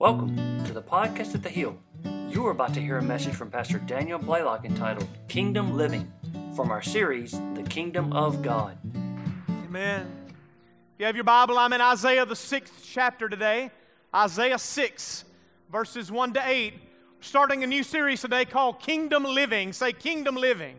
Welcome to the Podcast at the Hill. You are about to hear a message from Pastor Daniel Blaylock entitled Kingdom Living from our series, The Kingdom of God. Amen. If you have your Bible, I'm in Isaiah, the 6th chapter today. Isaiah 6, verses 1 to 8. We're starting a new series today called Kingdom Living. Say Kingdom Living.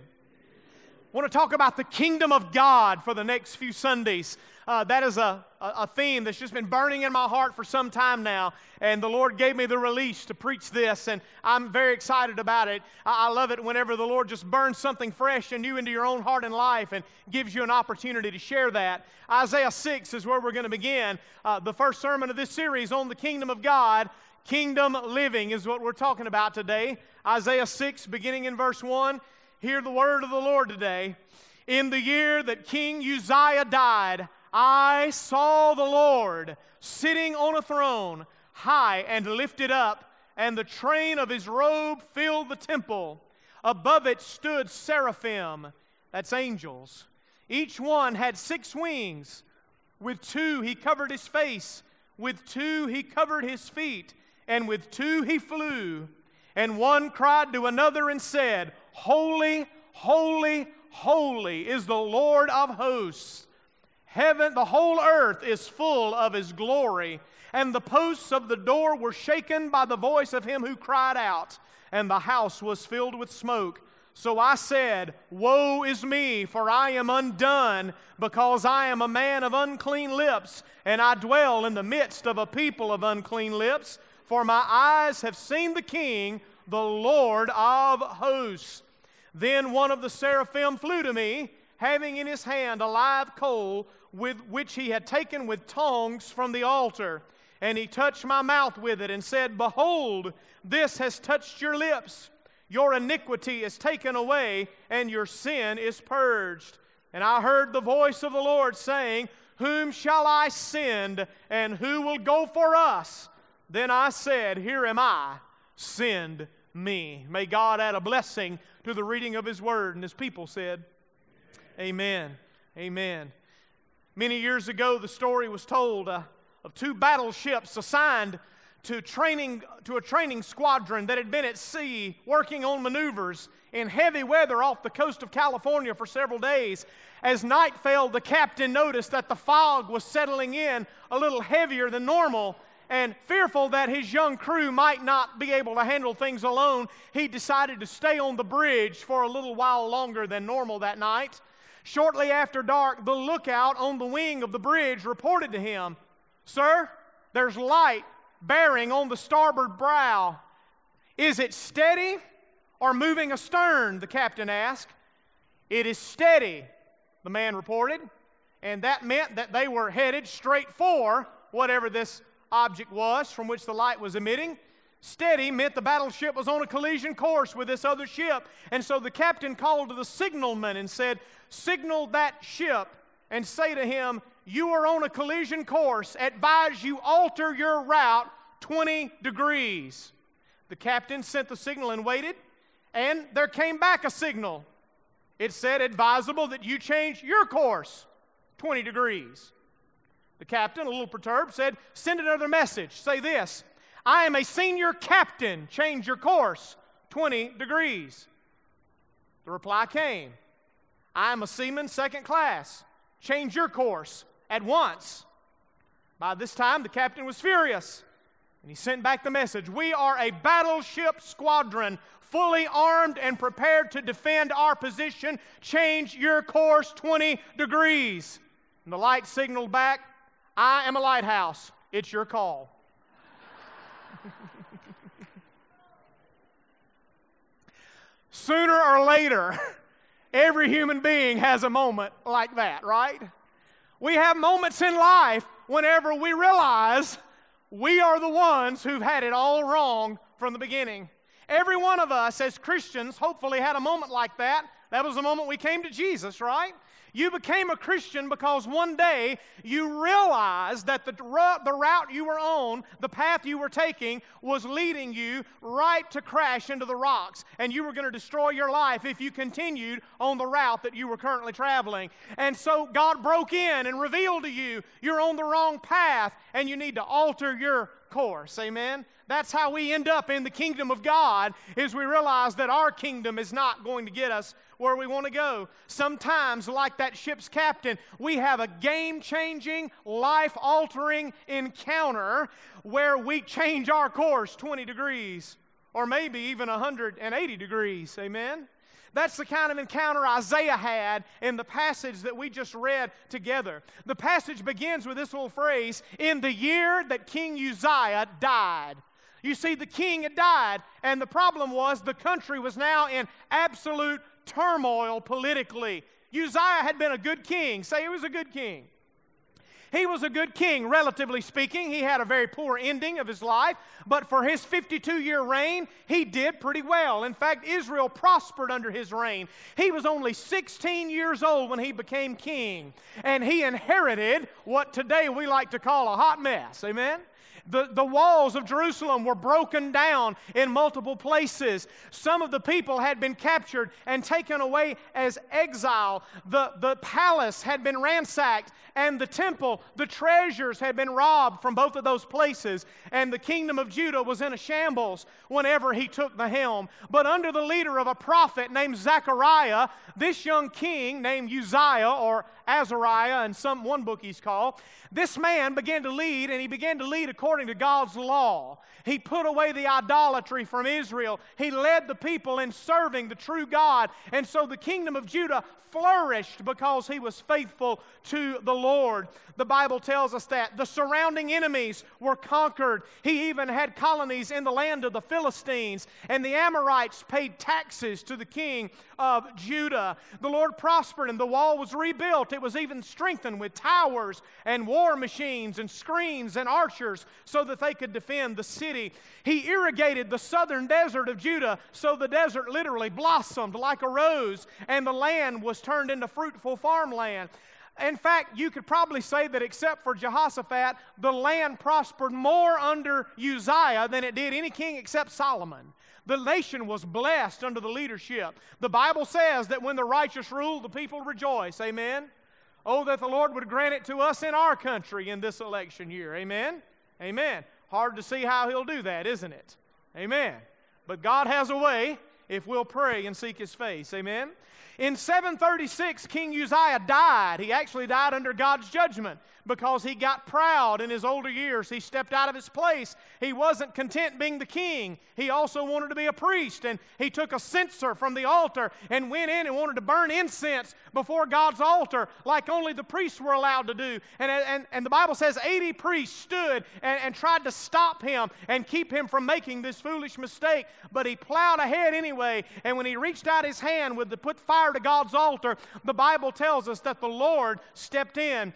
I want to talk about the kingdom of God for the next few Sundays. That is a theme that's just been burning in my heart for some time now, and the Lord gave me the release to preach this, and I'm very excited about it. I love it whenever the Lord just burns something fresh and new into your own heart and life and gives you an opportunity to share that. Isaiah 6 is where we're going to begin. The first sermon of this series on the kingdom of God. Kingdom living is what we're talking about today. Isaiah 6, beginning in verse 1. Hear the word of the Lord today. In the year that King Uzziah died, I saw the Lord sitting on a throne, high and lifted up, and the train of his robe filled the temple. Above it stood seraphim, that's angels. Each one had 6 wings. With 2 he covered his face, with 2 he covered his feet, and with 2 he flew. And one cried to another and said, Holy, holy, holy is the Lord of hosts. Heaven, the whole earth is full of His glory. And the posts of the door were shaken by the voice of him who cried out, and the house was filled with smoke. So I said, Woe is me, for I am undone, because I am a man of unclean lips, and I dwell in the midst of a people of unclean lips. For my eyes have seen the King, the Lord of hosts. Then one of the seraphim flew to me, having in his hand a live coal, with which he had taken with tongs from the altar. And he touched my mouth with it and said, Behold, this has touched your lips. Your iniquity is taken away, and your sin is purged. And I heard the voice of the Lord saying, Whom shall I send, and who will go for us? Then I said, Here am I, send me. May God add a blessing to the reading of His Word. And His people said, Amen. Amen. Many years ago, the story was told of 2 battleships assigned to a training squadron that had been at sea working on maneuvers in heavy weather off the coast of California for several days. As night fell, the captain noticed that the fog was settling in a little heavier than normal, and fearful that his young crew might not be able to handle things alone, he decided to stay on the bridge for a little while longer than normal that night. Shortly after dark, the lookout on the wing of the bridge reported to him, Sir, there's light bearing on the starboard bow. Is it steady or moving astern? The captain asked. It is steady, the man reported, and that meant that they were headed straight for whatever this object was from which the light was emitting. Steady meant the battleship was on a collision course with this other ship. And so the captain called to the signalman and said, Signal that ship and say to him, You are on a collision course. Advise you alter your route 20 degrees. The captain sent the signal and waited, and there came back a signal. It said, Advisable that you change your course 20 degrees. The captain, a little perturbed, said, Send another message. Say this, I am a senior captain. Change your course 20 degrees. The reply came, I am a seaman 2nd class. Change your course at once. By this time, the captain was furious, and he sent back the message, We are a battleship squadron, fully armed and prepared to defend our position. Change your course 20 degrees. And the light signaled back, I am a lighthouse. It's your call. Sooner or later, every human being has a moment like that, right? We have moments in life whenever we realize we are the ones who've had it all wrong from the beginning. Every one of us as Christians hopefully had a moment like that. That was the moment we came to Jesus, right? You became a Christian because one day you realized that the route you were on, the path you were taking, was leading you right to crash into the rocks. And you were going to destroy your life if you continued on the route that you were currently traveling. And so God broke in and revealed to you you're on the wrong path and you need to alter your course. Amen? That's how we end up in the kingdom of God, is we realize that our kingdom is not going to get us where we want to go. Sometimes, like that ship's captain, we have a game-changing, life-altering encounter where we change our course 20 degrees or maybe even 180 degrees. Amen? That's the kind of encounter Isaiah had in the passage that we just read together. The passage begins with this little phrase, "In the year that King Uzziah died." You see, the king had died, and the problem was the country was now in absolute turmoil politically. Uzziah had been a good king. Say he was a good king. He was a good king, relatively speaking. He had a very poor ending of his life, but for his 52-year reign, he did pretty well. In fact, Israel prospered under his reign. He was only 16 years old when he became king, and he inherited what today we like to call a hot mess. Amen? The walls of Jerusalem were broken down in multiple places. Some of the people had been captured and taken away as exile. The palace had been ransacked, and the temple, the treasures had been robbed from both of those places. And the kingdom of Judah was in a shambles whenever he took the helm. But under the leader of a prophet named Zechariah, this young king named Uzziah, or Azariah in one book he's called, this man began to lead, and he began to lead according to God's law. He put away the idolatry from Israel. He led the people in serving the true God. And so the kingdom of Judah flourished because he was faithful to the Lord. The Bible tells us that the surrounding enemies were conquered. He even had colonies in the land of the Philistines, and the Amorites paid taxes to the king of Judah. The Lord prospered, and the wall was rebuilt. It was even strengthened with towers and war machines and screens and archers so that they could defend the city. He irrigated the southern desert of Judah so the desert literally blossomed like a rose, and the land was turned into fruitful farmland. In fact, you could probably say that except for Jehoshaphat, the land prospered more under Uzziah than it did any king except Solomon. The nation was blessed under the leadership. The Bible says that when the righteous rule, the people rejoice. Amen? Oh, that the Lord would grant it to us in our country in this election year. Amen? Amen. Hard to see how He'll do that, isn't it? Amen. But God has a way if we'll pray and seek His face. Amen? In 736, King Uzziah died. He actually died under God's judgment because he got proud in his older years. He stepped out of his place. He wasn't content being the king. He also wanted to be a priest, and he took a censer from the altar and went in and wanted to burn incense before God's altar like only the priests were allowed to do. And the Bible says 80 priests stood and tried to stop him and keep him from making this foolish mistake, but he plowed ahead anyway, and when he reached out his hand to put fire to God's altar, the Bible tells us that the Lord stepped in.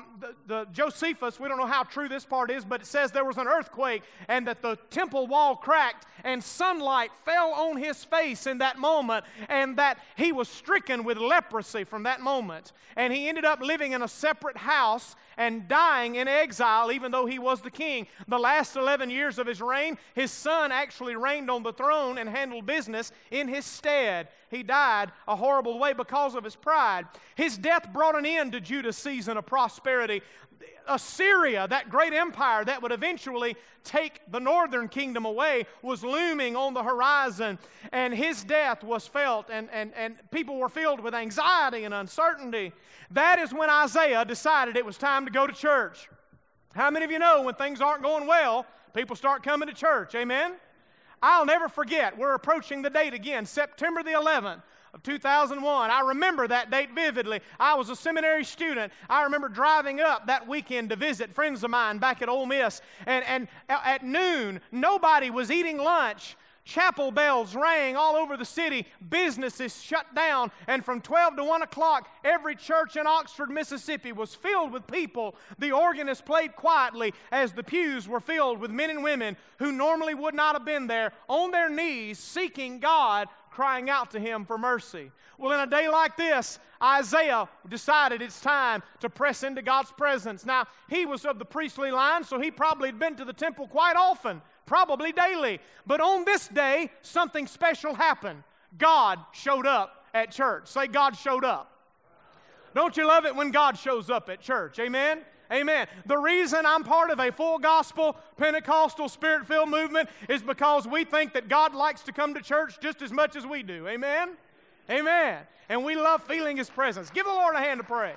The Josephus, we don't know how true this part is, but it says there was an earthquake and that the temple wall cracked and sunlight fell on his face in that moment, and that he was stricken with leprosy from that moment. And he ended up living in a separate house and dying in exile even though he was the king. The last 11 years of his reign, his son actually reigned on the throne and handled business in his stead. He died a horrible way because of his pride. His death brought an end to Judah's season of prosperity. Assyria, that great empire that would eventually take the northern kingdom away, was looming on the horizon, and his death was felt, and people were filled with anxiety and uncertainty. That is when Isaiah decided it was time to go to church. How many of you know when things aren't going well, people start coming to church? Amen? I'll never forget, we're approaching the date again, September the 11th. Of 2001. I remember that date vividly. I was a seminary student. I remember driving up that weekend to visit friends of mine back at Ole Miss. And at noon, nobody was eating lunch. Chapel bells rang all over the city. Businesses shut down. And from 12 to 1 o'clock, every church in Oxford, Mississippi was filled with people. The organist played quietly as the pews were filled with men and women who normally would not have been there, on their knees, seeking God, crying out to Him for mercy. Well, in a day like this, Isaiah decided it's time to press into God's presence. Now, he was of the priestly line, so he probably had been to the temple quite often, probably daily. But on this day, something special happened. God showed up at church. Say, God showed up. Don't you love it when God shows up at church? Amen? Amen. The reason I'm part of a full gospel, Pentecostal, Spirit-filled movement is because we think that God likes to come to church just as much as we do. Amen? Amen. And we love feeling His presence. Give the Lord a hand of praise.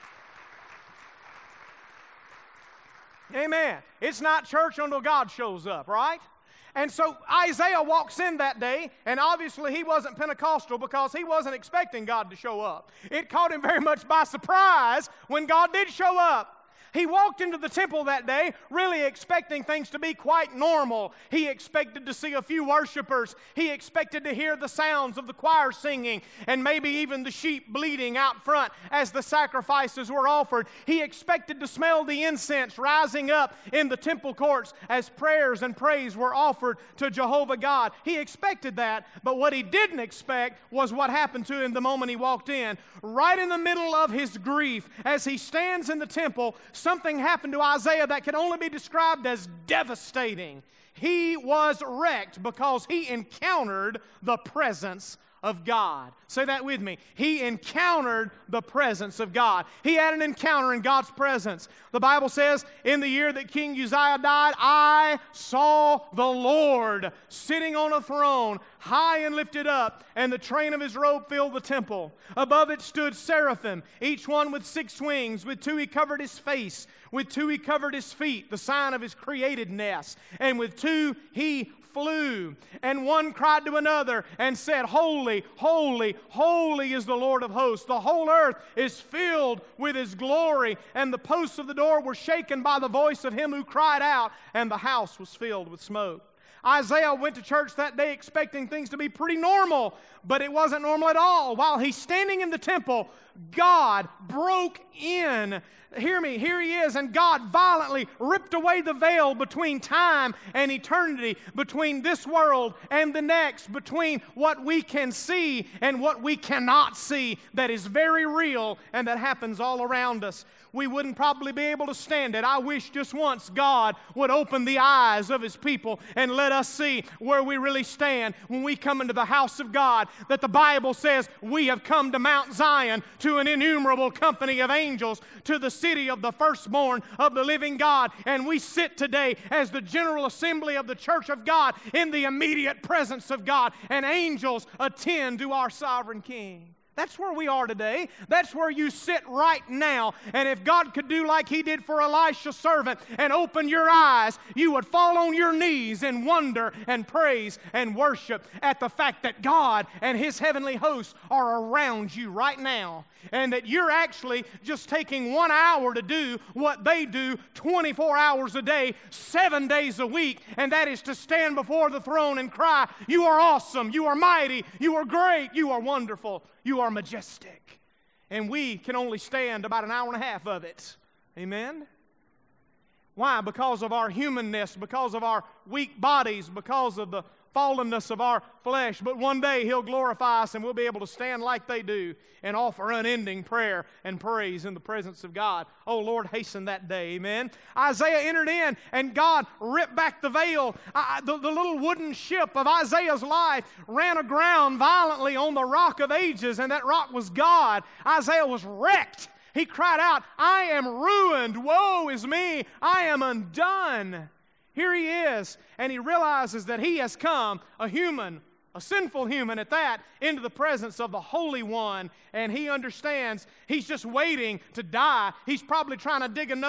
Amen. It's not church until God shows up, right? And so Isaiah walks in that day, and obviously he wasn't Pentecostal because he wasn't expecting God to show up. It caught him very much by surprise when God did show up. He walked into the temple that day really expecting things to be quite normal. He expected to see a few worshipers. He expected to hear the sounds of the choir singing and maybe even the sheep bleating out front as the sacrifices were offered. He expected to smell the incense rising up in the temple courts as prayers and praise were offered to Jehovah God. He expected that, but what he didn't expect was what happened to him the moment he walked in. Right in the middle of his grief, as he stands in the temple, something happened to Isaiah that can only be described as devastating. He was wrecked because he encountered the presence of God. Say that with me. He encountered the presence of God. He had an encounter in God's presence. The Bible says, in the year that King Uzziah died, I saw the Lord sitting on a throne, high and lifted up, and the train of his robe filled the temple. Above it stood seraphim, each one with 6 wings. With 2 he covered his face, with 2 he covered his feet, the sign of his createdness. And with 2 he flew. And one cried to another and said, Holy, holy, holy is the Lord of hosts. The whole earth is filled with His glory. And the posts of the door were shaken by the voice of him who cried out, and the house was filled with smoke. Isaiah went to church that day expecting things to be pretty normal, but it wasn't normal at all. While he's standing in the temple, God broke in. Hear me, here He is, and God violently ripped away the veil between time and eternity, between this world and the next, between what we can see and what we cannot see, that is very real and that happens all around us. We wouldn't probably be able to stand it. I wish just once God would open the eyes of His people and let us see where we really stand when we come into the house of God, that the Bible says we have come to Mount Zion, to an innumerable company of angels, to the city of the firstborn of the living God, and we sit today as the general assembly of the church of God in the immediate presence of God, and angels attend to our sovereign King. That's where we are today. That's where you sit right now. And if God could do like He did for Elisha's servant and open your eyes, you would fall on your knees in wonder and praise and worship at the fact that God and His heavenly hosts are around you right now. And that you're actually just taking 1 hour to do what they do 24 hours a day, 7 days a week, and that is to stand before the throne and cry, You are awesome, You are mighty, You are great, You are wonderful, You are majestic. And we can only stand about an hour and a half of it. Amen? Why? Because of our humanness, because of our weak bodies, because of the fallenness of our flesh. But one day He'll glorify us and we'll be able to stand like they do and offer unending prayer and praise in the presence of God. Oh, Lord, hasten that day. Amen. Isaiah entered in and God ripped back the veil. The little wooden ship of Isaiah's life ran aground violently on the rock of ages, and that rock was God. Isaiah was wrecked. He cried out, I am ruined. Woe is me. I am undone. Here he is, and he realizes that he has come, a human, a sinful human at that, into the presence of the Holy One, and he understands he's just waiting to die. He's probably trying to dig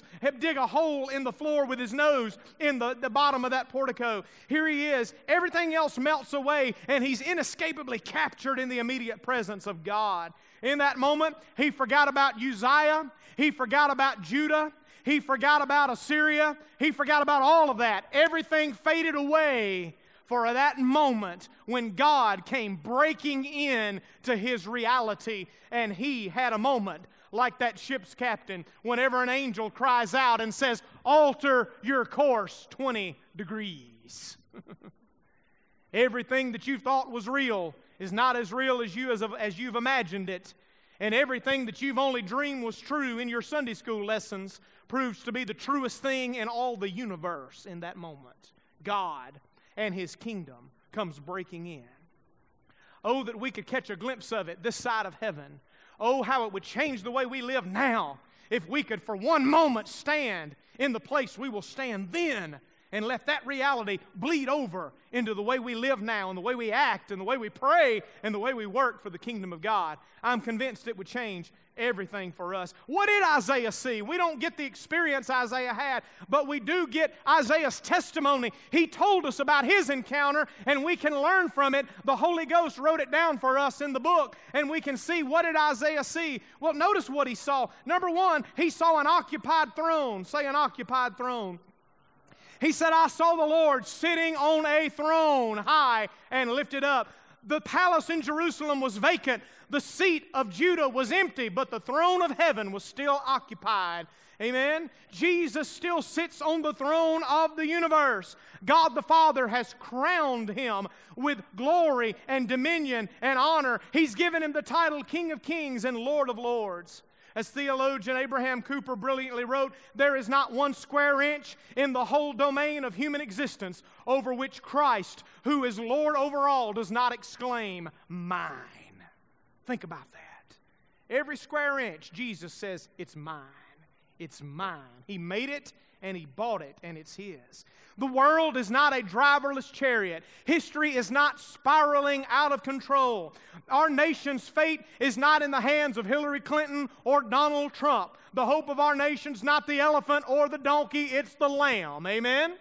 a hole in the floor with his nose in the bottom of that portico. Here he is. Everything else melts away, and he's inescapably captured in the immediate presence of God. In that moment, he forgot about Uzziah. He forgot about Judah. He forgot about Assyria. He forgot about all of that. Everything faded away for that moment when God came breaking in to his reality, and he had a moment like that ship's captain whenever an angel cries out and says, alter your course 20 degrees. Everything that you thought was real is not as real as you've imagined it. And everything that you've only dreamed was true in your Sunday school lessons proves to be the truest thing in all the universe in that moment. God and His kingdom comes breaking in. Oh, that we could catch a glimpse of it this side of heaven. Oh, how it would change the way we live now if we could for one moment stand in the place we will stand then and let that reality bleed over into the way we live now and the way we act and the way we pray and the way we work for the kingdom of God. I'm convinced it would change everything for us. What did Isaiah see? We don't get the experience Isaiah had, but we do get Isaiah's testimony. He told us about his encounter, and we can learn from it. The Holy Ghost wrote it down for us in the book, and we can see, what did Isaiah see? Well, notice what he saw. Number one, he saw an occupied throne. Say an occupied throne. He said, I saw the Lord sitting on a throne, high and lifted up. The palace in Jerusalem was vacant. The seat of Judah was empty, but the throne of heaven was still occupied. Amen? Jesus still sits on the throne of the universe. God the Father has crowned him with glory and dominion and honor. He's given him the title King of Kings and Lord of Lords. As theologian Abraham Cooper brilliantly wrote, there is not one square inch in the whole domain of human existence over which Christ, who is Lord over all, does not exclaim, mine. Think about that. Every square inch, Jesus says, it's mine. It's mine. He made it and he bought it and it's his. The world is not a driverless chariot. History is not spiraling out of control. Our nation's fate is not in the hands of Hillary Clinton or Donald Trump. The hope of our nation's not the elephant or the donkey, it's the lamb. Amen?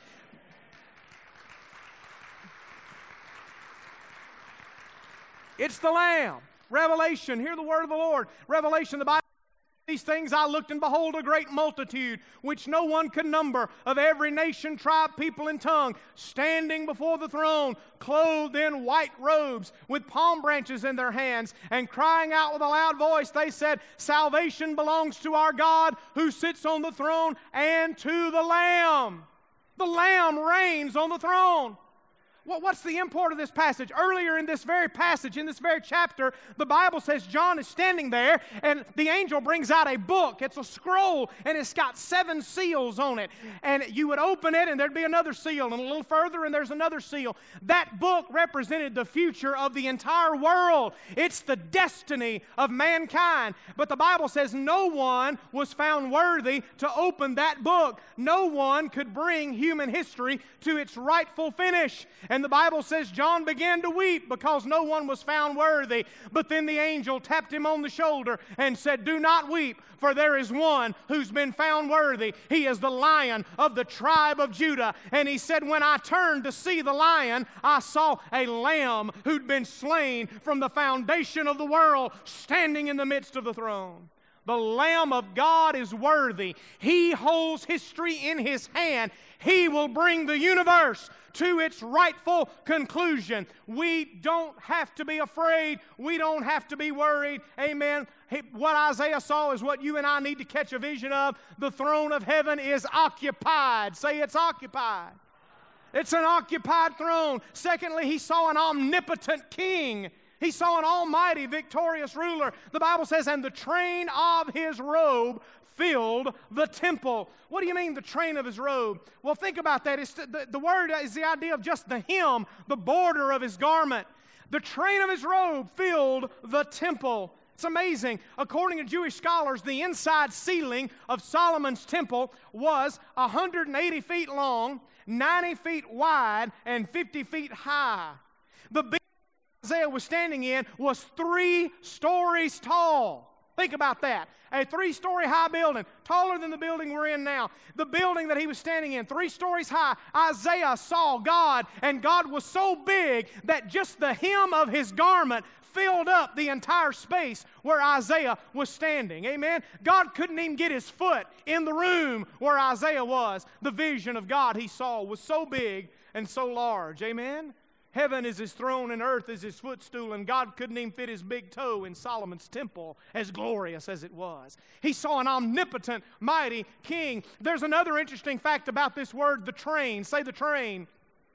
It's the lamb. Revelation, hear the word of the Lord. Revelation, the Bible. These things I looked, and behold, a great multitude, which no one could number, of every nation, tribe, people, and tongue, standing before the throne, clothed in white robes, with palm branches in their hands, and crying out with a loud voice, they said, salvation belongs to our God, who sits on the throne, and to the Lamb. The Lamb reigns on the throne. Well, what's the import of this passage? Earlier in this very passage, in this very chapter, the Bible says John is standing there, and the angel brings out a book. It's a scroll, and it's got 7 seals on it. And you would open it, and there'd be another seal, and a little further, and there's another seal. That book represented the future of the entire world. It's the destiny of mankind. But the Bible says no one was found worthy to open that book. No one could bring human history to its rightful finish. And the Bible says John began to weep because no one was found worthy. But then the angel tapped him on the shoulder and said, do not weep, for there is one who's been found worthy. He is the Lion of the tribe of Judah. And he said, when I turned to see the Lion, I saw a lamb who'd been slain from the foundation of the world, standing in the midst of the throne. The Lamb of God is worthy. He holds history in His hand. He will bring the universe to its rightful conclusion. We don't have to be afraid. We don't have to be worried. Amen. What Isaiah saw is what you and I need to catch a vision of. The throne of heaven is occupied. Say it's occupied. It's an occupied throne. Secondly, he saw an omnipotent king. He saw an almighty, victorious ruler. The Bible says, and the train of his robe filled the temple. What do you mean, the train of his robe? Well, think about that. It's the word is the idea of just the hem, the border of his garment. The train of his robe filled the temple. It's amazing. According to Jewish scholars, the inside ceiling of Solomon's temple was 180 feet long, 90 feet wide, and 50 feet high. The building Isaiah was standing in was 3 stories tall. Think about that. A 3-story high building, taller than the building we're in now. The building that he was standing in, 3 stories high. Isaiah saw God, and God was so big that just the hem of his garment filled up the entire space where Isaiah was standing. Amen? God couldn't even get his foot in the room where Isaiah was. The vision of God he saw was so big and so large. Amen? Heaven is his throne and earth is his footstool, and God couldn't even fit his big toe in Solomon's temple, as glorious as it was. He saw an omnipotent, mighty king. There's another interesting fact about this word, the train. Say the train.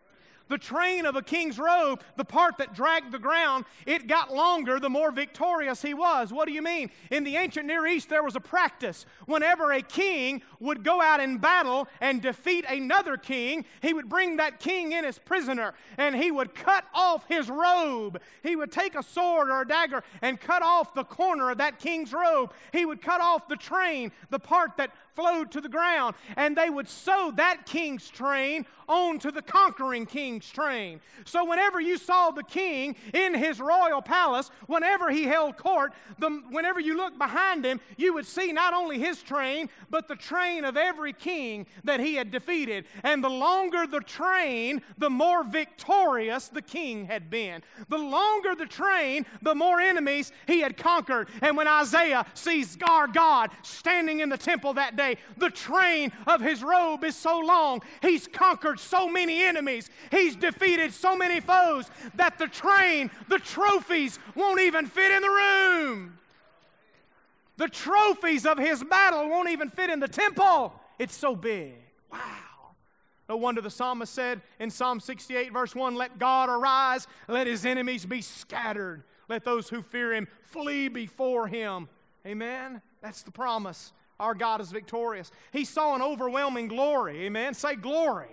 The train of a king's robe, the part that dragged the ground, it got longer the more victorious he was. What do you mean? In the ancient Near East, there was a practice. Whenever a king would go out in battle and defeat another king, he would bring that king in as prisoner, and he would cut off his robe. He would take a sword or a dagger and cut off the corner of that king's robe. He would cut off the train, the part that flowed to the ground, and they would sew that king's train onto the conquering king's train. So whenever you saw the king in his royal palace, whenever he held court, whenever you looked behind him, you would see not only his train, but the train of every king that he had defeated. And the longer the train, the more victorious the king had been. The longer the train, the more enemies he had conquered. And when Isaiah sees our God standing in the temple that day, the train of his robe is so long, he's conquered so many enemies, he's defeated so many foes, that the train, the trophies won't even fit in the room. The trophies of his battle won't even fit in the temple. It's so big. Wow. No wonder the psalmist said in Psalm 68 verse 1, "Let God arise, let his enemies be scattered. Let those who fear him flee before him." Amen? That's the promise. Our God is victorious. He saw an overwhelming glory. Amen? Say glory.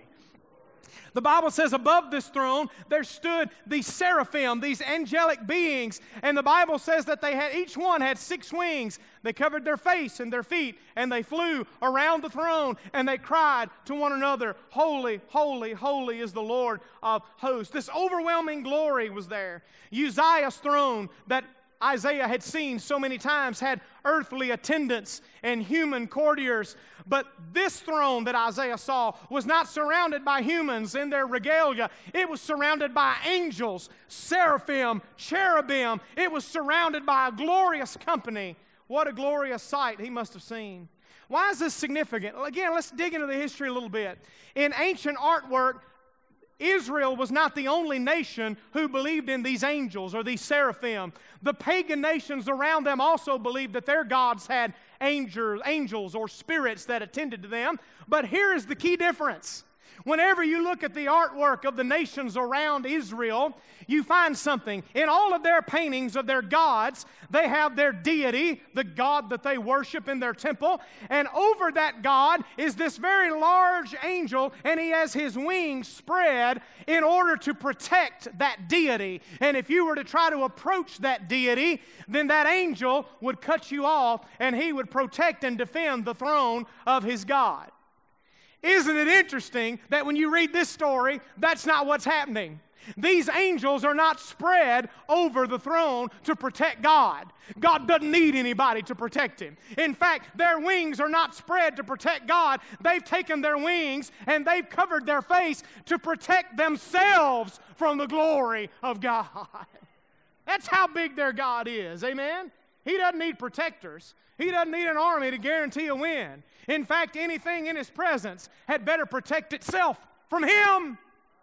The Bible says above this throne there stood these seraphim, these angelic beings, and the Bible says that each one had 6 wings. They covered their face and their feet, and they flew around the throne, and they cried to one another, "Holy, holy, holy is the Lord of hosts." This overwhelming glory was there. Uzziah's throne that Isaiah had seen so many times had earthly attendants and human courtiers. But this throne that Isaiah saw was not surrounded by humans in their regalia. It was surrounded by angels, seraphim, cherubim. It was surrounded by a glorious company. What a glorious sight he must have seen. Why is this significant? Again, let's dig into the history a little bit. In ancient artwork, Israel was not the only nation who believed in these angels or these seraphim. The pagan nations around them also believed that their gods had angels or spirits that attended to them. But here is the key difference. Whenever you look at the artwork of the nations around Israel, you find something. In all of their paintings of their gods, they have their deity, the God that they worship in their temple. And over that God is this very large angel, and he has his wings spread in order to protect that deity. And if you were to try to approach that deity, then that angel would cut you off, and he would protect and defend the throne of his God. Isn't it interesting that when you read this story, that's not what's happening? These angels are not spread over the throne to protect God. God doesn't need anybody to protect him. In fact, their wings are not spread to protect God. They've taken their wings and they've covered their face to protect themselves from the glory of God. That's how big their God is. Amen? He doesn't need protectors. He doesn't need an army to guarantee a win. In fact, anything in his presence had better protect itself from him.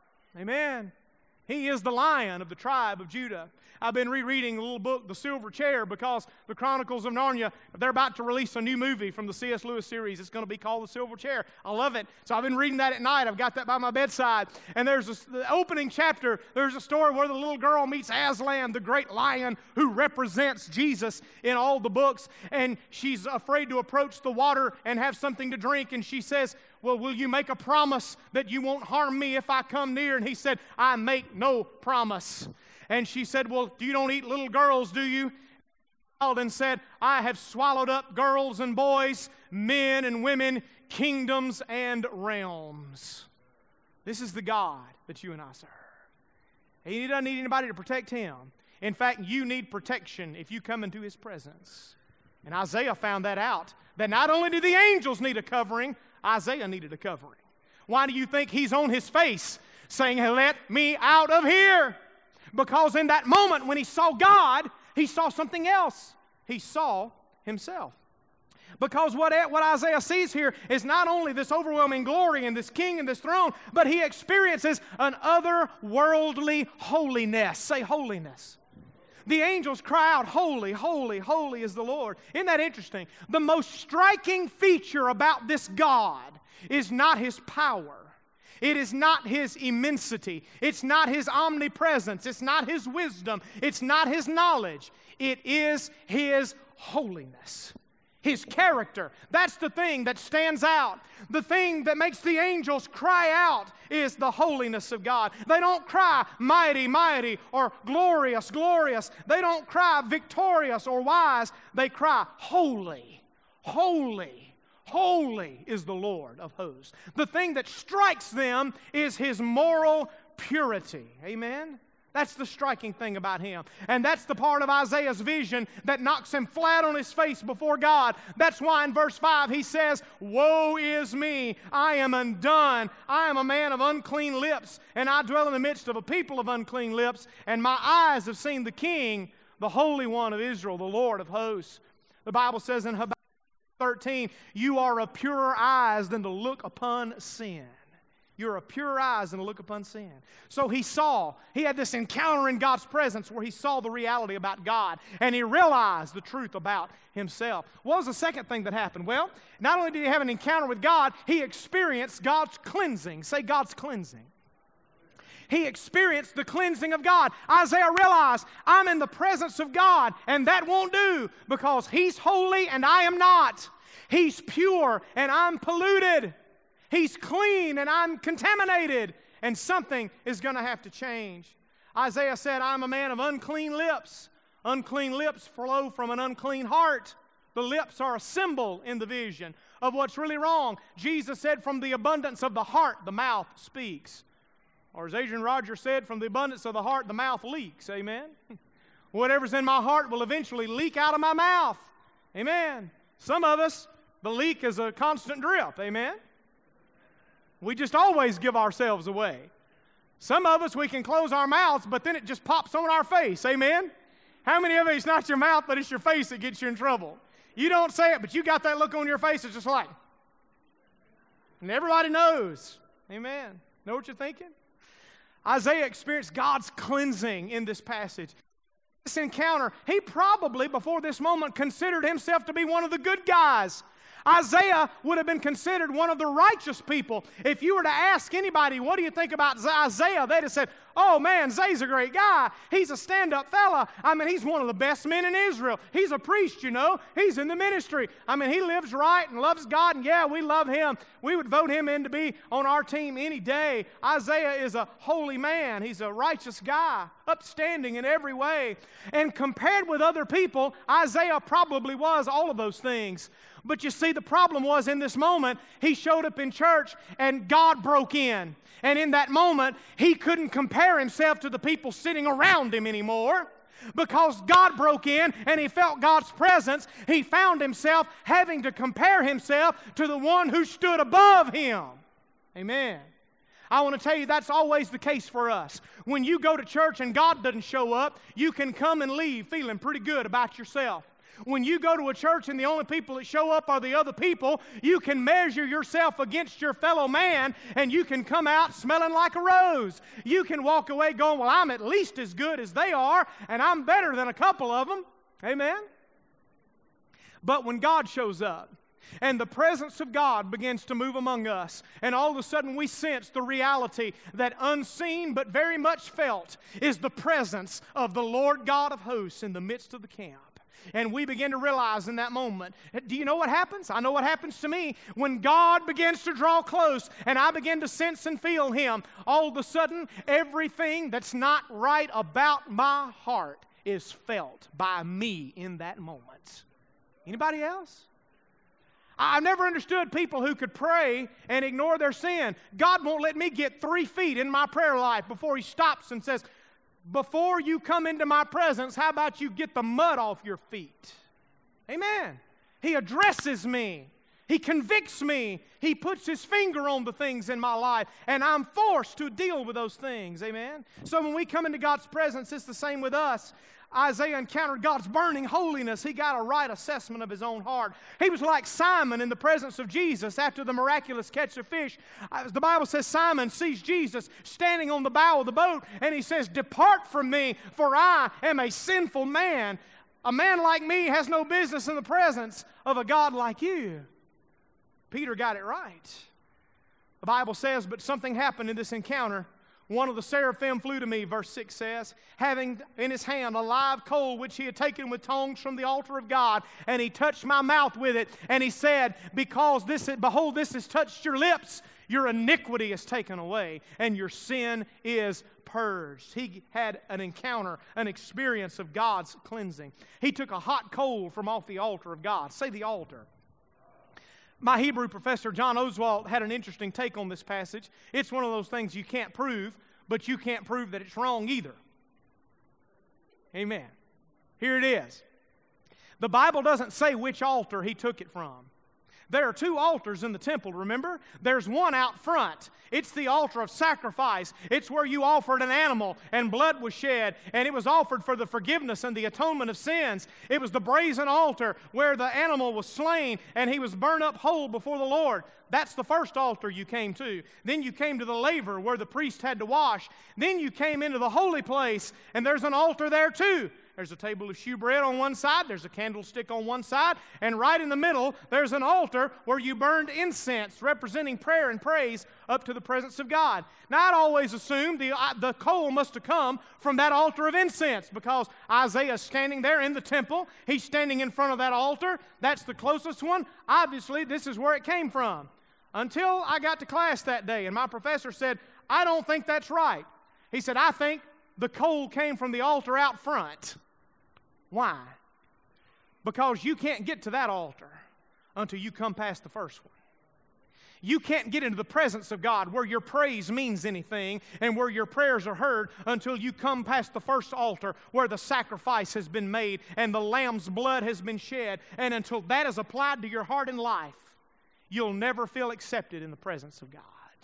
Amen. He is the Lion of the tribe of Judah. I've been rereading the little book, The Silver Chair, because the Chronicles of Narnia, they're about to release a new movie from the C.S. Lewis series. It's going to be called The Silver Chair. I love it. So I've been reading that at night. I've got that by my bedside. And the opening chapter, there's a story where the little girl meets Aslan, the great lion who represents Jesus in all the books. And she's afraid to approach the water and have something to drink. And she says, "Well, will you make a promise that you won't harm me if I come near?" And he said, "I make no promise." And she said, "Well, you don't eat little girls, do you?" And said, "I have swallowed up girls and boys, men and women, kingdoms and realms." This is the God that you and I serve. He doesn't need anybody to protect him. In fact, you need protection if you come into his presence. And Isaiah found that out, that not only do the angels need a covering, Isaiah needed a covering. Why do you think he's on his face saying, "Let me out of here"? Because in that moment when he saw God, he saw something else. He saw himself. Because what Isaiah sees here is not only this overwhelming glory and this king and this throne, but he experiences an otherworldly holiness. Say holiness. The angels cry out, "Holy, holy, holy is the Lord." Isn't that interesting? The most striking feature about this God is not his power. It is not His immensity. It's not His omnipresence. It's not His wisdom. It's not His knowledge. It is His holiness. His character. That's the thing that stands out. The thing that makes the angels cry out is the holiness of God. They don't cry, mighty, mighty, or glorious, glorious. They don't cry, victorious or wise. They cry, holy, holy, holy is the Lord of hosts. The thing that strikes them is His moral purity. Amen? That's the striking thing about Him. And that's the part of Isaiah's vision that knocks him flat on his face before God. That's why in verse 5 he says, woe is me, I am undone. I am a man of unclean lips, and I dwell in the midst of a people of unclean lips, and my eyes have seen the King, the Holy One of Israel, the Lord of hosts. The Bible says in Habakkuk 13, you are of purer eyes than to look upon sin. You're of pure eyes and to look upon sin. So he had this encounter in God's presence where he saw the reality about God, and he realized the truth about himself. What was the second thing that happened? Well, not only did he have an encounter with God, he experienced God's cleansing. Say God's cleansing. He experienced the cleansing of God. Isaiah realized, I'm in the presence of God, and that won't do because He's holy and I am not. He's pure and I'm polluted. He's clean and I'm contaminated, and something is going to have to change. Isaiah said, I'm a man of unclean lips. Unclean lips flow from an unclean heart. The lips are a symbol in the vision of what's really wrong. Jesus said, from the abundance of the heart, the mouth speaks. Or as Adrian Rogers said, from the abundance of the heart, the mouth leaks. Amen? Whatever's in my heart will eventually leak out of my mouth. Amen? Some of us, the leak is a constant drip. Amen? We just always give ourselves away. Some of us, we can close our mouths, but then it just pops on our face. Amen? How many of you, it's not your mouth, but it's your face that gets you in trouble? You don't say it, but you got that look on your face. It's just like, and everybody knows. Amen? Know what you're thinking? Isaiah experienced God's cleansing in this passage. This encounter, he probably, before this moment, considered himself to be one of the good guys. Isaiah would have been considered one of the righteous people. If you were to ask anybody, what do you think about Isaiah? They'd have said, oh man, Zay's a great guy. He's a stand-up fella. I mean, he's one of the best men in Israel. He's a priest, you know. He's in the ministry. I mean, he lives right and loves God, and yeah, we love him. We would vote him in to be on our team any day. Isaiah is a holy man. He's a righteous guy, upstanding in every way. And compared with other people, Isaiah probably was all of those things. But you see, the problem was in this moment, he showed up in church and God broke in. And in that moment, he couldn't compare himself to the people sitting around him anymore. Because God broke in and he felt God's presence, he found himself having to compare himself to the one who stood above him. Amen. I want to tell you that's always the case for us. When you go to church and God doesn't show up, you can come and leave feeling pretty good about yourself. When you go to a church and the only people that show up are the other people, you can measure yourself against your fellow man and you can come out smelling like a rose. You can walk away going, well, I'm at least as good as they are and I'm better than a couple of them. Amen? But when God shows up and the presence of God begins to move among us, and all of a sudden we sense the reality that unseen but very much felt is the presence of the Lord God of hosts in the midst of the camp. And we begin to realize in that moment, do you know what happens? I know what happens to me. When God begins to draw close and I begin to sense and feel Him, all of a sudden, everything that's not right about my heart is felt by me in that moment. Anybody else? I've never understood people who could pray and ignore their sin. God won't let me get 3 feet in my prayer life before He stops and says, before you come into my presence, how about you get the mud off your feet? Amen. He addresses me. He convicts me. He puts His finger on the things in my life, and I'm forced to deal with those things. Amen. So when we come into God's presence, it's the same with us. Isaiah encountered God's burning holiness. He got a right assessment of his own heart. He was like Simon in the presence of Jesus after the miraculous catch of fish. The Bible says Simon sees Jesus standing on the bow of the boat, and he says, depart from me, for I am a sinful man. A man like me has no business in the presence of a God like you. Peter got it right. The Bible says, but something happened in this encounter. One of the seraphim flew to me, verse 6 says, having in his hand a live coal which he had taken with tongs from the altar of God, and he touched my mouth with it, and he said, behold, this has touched your lips, your iniquity is taken away, and your sin is purged. He had an encounter, an experience of God's cleansing. He took a hot coal from off the altar of God. Say the altar. My Hebrew professor, John Oswalt, had an interesting take on this passage. It's one of those things you can't prove, but you can't prove that it's wrong either. Amen. Here it is. The Bible doesn't say which altar he took it from. There are two altars in the temple, remember? There's one out front. It's the altar of sacrifice. It's where you offered an animal and blood was shed, and it was offered for the forgiveness and the atonement of sins. It was the brazen altar where the animal was slain and he was burned up whole before the Lord. That's the first altar you came to. Then you came to the laver where the priest had to wash. Then you came into the holy place, and there's an altar there too. There's a table of shewbread on one side, there's a candlestick on one side, and right in the middle, there's an altar where you burned incense, representing prayer and praise up to the presence of God. Now, I'd always assumed the coal must have come from that altar of incense, because Isaiah's standing there in the temple. He's standing in front of that altar. That's the closest one. Obviously, this is where it came from. Until I got to class that day, and my professor said, I don't think that's right. He said, I think the coal came from the altar out front. Why? Because you can't get to that altar until you come past the first one. You can't get into the presence of God where your praise means anything and where your prayers are heard until you come past the first altar where the sacrifice has been made and the lamb's blood has been shed. And until that is applied to your heart and life, you'll never feel accepted in the presence of God.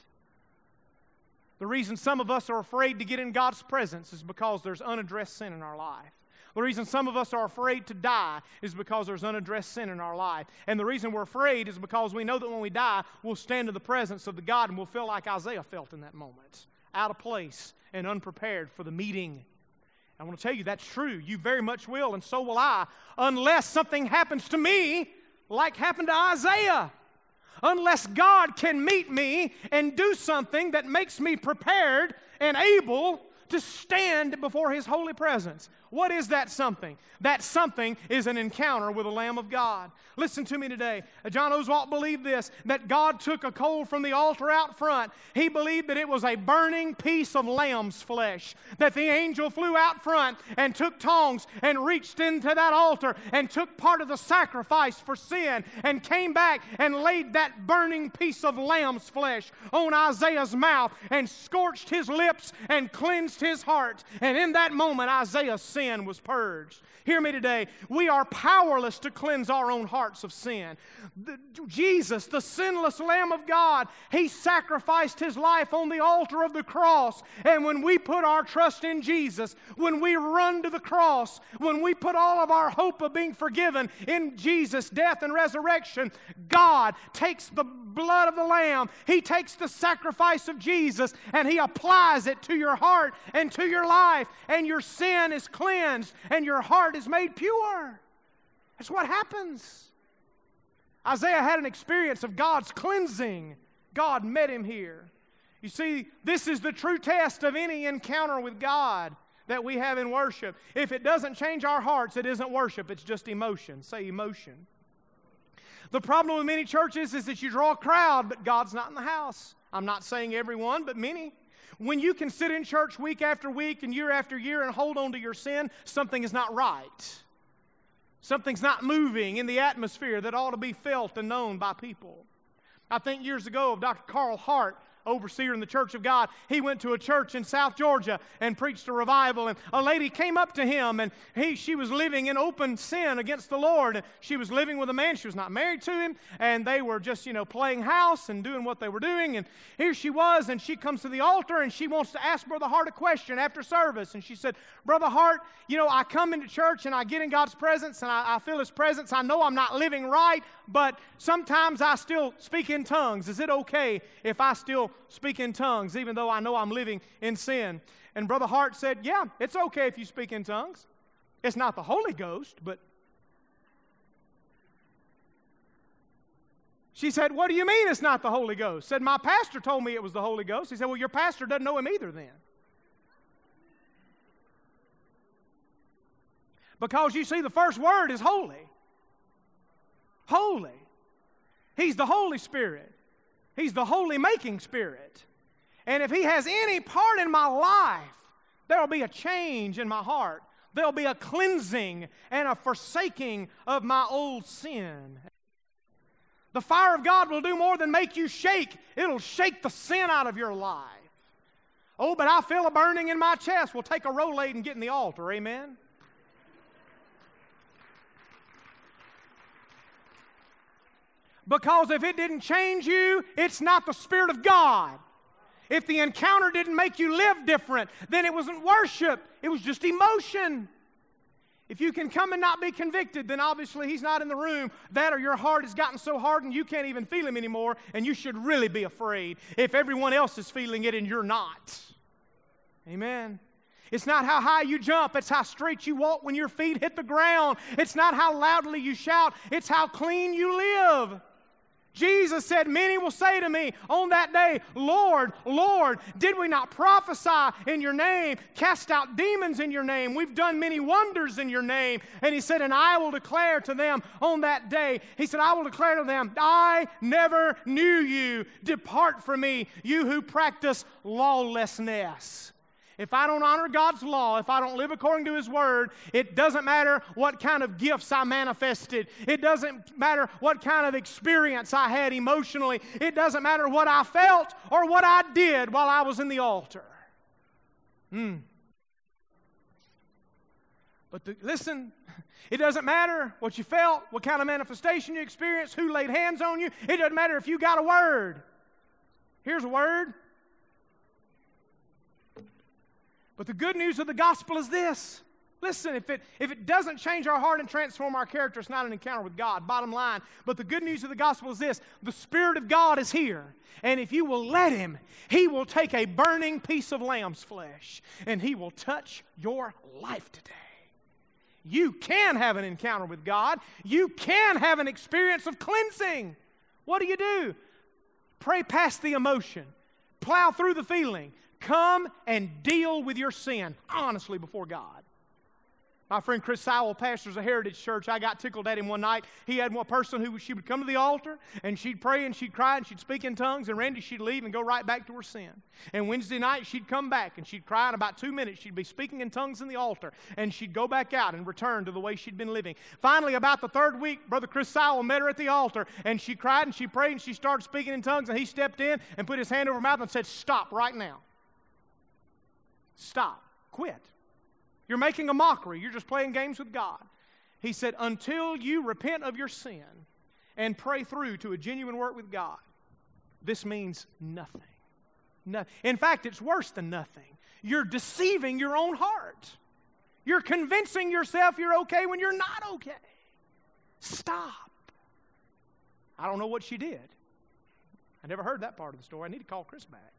The reason some of us are afraid to get in God's presence is because there's unaddressed sin in our life. The reason some of us are afraid to die is because there's unaddressed sin in our life. And the reason we're afraid is because we know that when we die, we'll stand in the presence of the God and we'll feel like Isaiah felt in that moment, out of place and unprepared for the meeting. I want to tell you that's true. You very much will, and so will I, unless something happens to me like happened to Isaiah. Unless God can meet me and do something that makes me prepared and able to stand before His holy presence. What is that something? That something is an encounter with the Lamb of God. Listen to me today. John Oswalt believed this, that God took a coal from the altar out front. He believed that it was a burning piece of lamb's flesh, that the angel flew out front and took tongs and reached into that altar and took part of the sacrifice for sin and came back and laid that burning piece of lamb's flesh on Isaiah's mouth and scorched his lips and cleansed his heart. And in that moment, Isaiah's sin was purged. Hear me today. We are powerless to cleanse our own hearts of sin. Jesus, the sinless Lamb of God, He sacrificed His life on the altar of the cross. And when we put our trust in Jesus, when we run to the cross, when we put all of our hope of being forgiven in Jesus' death and resurrection, God takes the blood of the Lamb, He takes the sacrifice of Jesus, and He applies it to your heart and to your life, and your sin is cleansed, and your heart is made pure. That's what happens. Isaiah had an experience of God's cleansing. God met him here. You see, this is the true test of any encounter with God that we have in worship. If it doesn't change our hearts, it isn't worship, it's just emotion. Say emotion. The problem with many churches is that you draw a crowd, but God's not in the house. I'm not saying everyone, but many. When you can sit in church week after week and year after year and hold on to your sin, something is not right. Something's not moving in the atmosphere that ought to be felt and known by people. I think years ago of Dr. Carl Hart, overseer in the Church of God. He went to a church in South Georgia and preached a revival, and a lady came up to him, and she was living in open sin against the Lord. And she was living with a man. She was not married to him, and they were just, playing house and doing what they were doing. And here she was, and she comes to the altar, and she wants to ask Brother Hart a question after service. And she said, Brother Hart, I come into church, and I get in God's presence, and I feel His presence. I know I'm not living right, but sometimes I still speak in tongues. Is it okay if I still speak in tongues, even though I know I'm living in sin? And Brother Hart said, yeah, it's okay if you speak in tongues. It's not the Holy Ghost, but... She said, what do you mean it's not the Holy Ghost? Said, my pastor told me it was the Holy Ghost. He said, well, your pastor doesn't know him either then. Because you see, the first word is holy. Holy. He's the Holy Spirit. He's the holy-making Spirit. And if He has any part in my life, there will be a change in my heart. There will be a cleansing and a forsaking of my old sin. The fire of God will do more than make you shake. It'll shake the sin out of your life. Oh, but I feel a burning in my chest. Well, take a Rolade and get in the altar. Amen? Because if it didn't change you, it's not the Spirit of God. If the encounter didn't make you live different, then it wasn't worship. It was just emotion. If you can come and not be convicted, then obviously He's not in the room. That or your heart has gotten so hardened you can't even feel Him anymore, and you should really be afraid if everyone else is feeling it and you're not. Amen. It's not how high you jump. It's how straight you walk when your feet hit the ground. It's not how loudly you shout. It's how clean you live. Jesus said, many will say to me on that day, Lord, Lord, did we not prophesy in your name, cast out demons in your name? We've done many wonders in your name. And He said, and I will declare to them on that day, He said, I will declare to them, I never knew you. Depart from me, you who practice lawlessness. If I don't honor God's law, if I don't live according to His Word, it doesn't matter what kind of gifts I manifested. It doesn't matter what kind of experience I had emotionally. It doesn't matter what I felt or what I did while I was in the altar. But listen, it doesn't matter what you felt, what kind of manifestation you experienced, who laid hands on you. It doesn't matter if you got a word. Here's a word. But the good news of the gospel is this. Listen, if it doesn't change our heart and transform our character, it's not an encounter with God, bottom line. But the good news of the gospel is this. The Spirit of God is here. And if you will let Him, He will take a burning piece of lamb's flesh and He will touch your life today. You can have an encounter with God. You can have an experience of cleansing. What do? Pray past the emotion. Plow through the feeling. Come and deal with your sin honestly before God. My friend Chris Sowell pastors a Heritage Church. I got tickled at him one night. He had one person who she would come to the altar and she'd pray and she'd cry and she'd speak in tongues, and Randy, she'd leave and go right back to her sin. And Wednesday night she'd come back and she'd cry. In about 2 minutes she'd be speaking in tongues in the altar, and she'd go back out and return to the way she'd been living. Finally, about the third week, Brother Chris Sowell met her at the altar, and she cried and she prayed and she started speaking in tongues, and he stepped in and put his hand over her mouth and said, "Stop right now. Stop. Quit. You're making a mockery. You're just playing games with God." He said, until you repent of your sin and pray through to a genuine work with God, this means nothing. In fact, it's worse than nothing. You're deceiving your own heart. You're convincing yourself you're okay when you're not okay. Stop. I don't know what she did. I never heard that part of the story. I need to call Chris back.